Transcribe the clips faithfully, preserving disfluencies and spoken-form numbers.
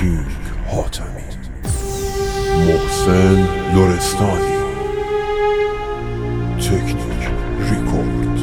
کینگ حاتمی، محسن لرستانی، تکنیک ریکورد.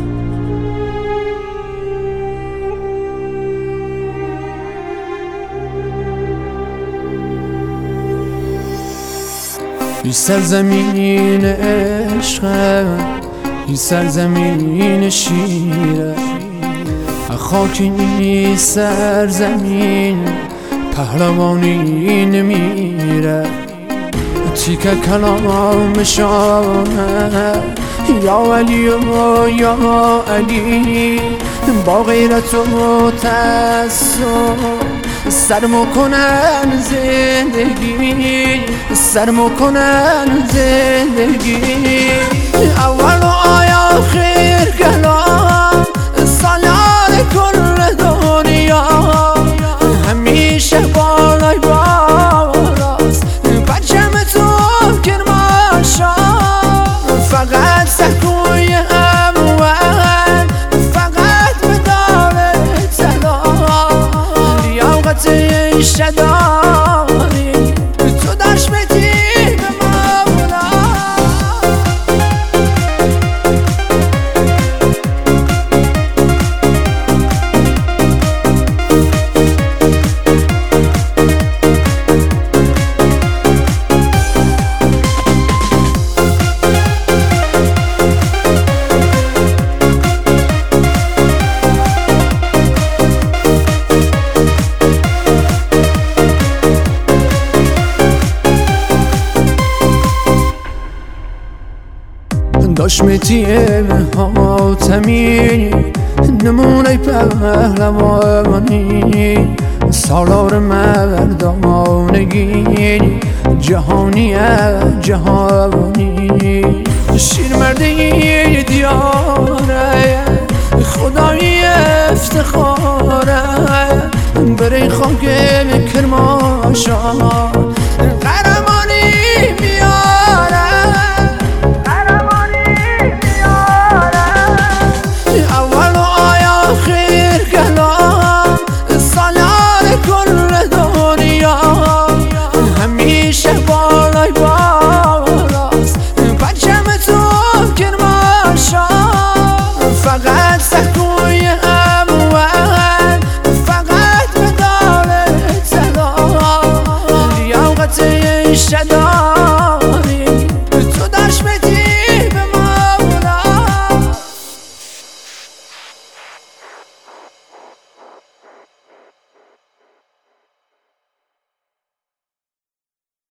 این سرزمین عشقه، این سرزمین شیره، خاک این سرزمین پهلوانی نمیره. تیکه کلام شانه یا علی و یا علی، با غیرت و تعصب سرمو کنن زندگی، سرمو کنن زندگی. اول و آخر کلام سالار کل دنیا، همیشه بالای بالاست پرچم تو کرمانشاه. فقط سکوی اموال، فقط مدار طلا، لیاقت عشق داری تو داشت بدی به مولا. داشمتی حاتمی، نمونه پهلوانی، سالار مردانگی، جهانی جهانی. شیرمرده دیاره، خدای افتخاره، برای خاک کرمانشاه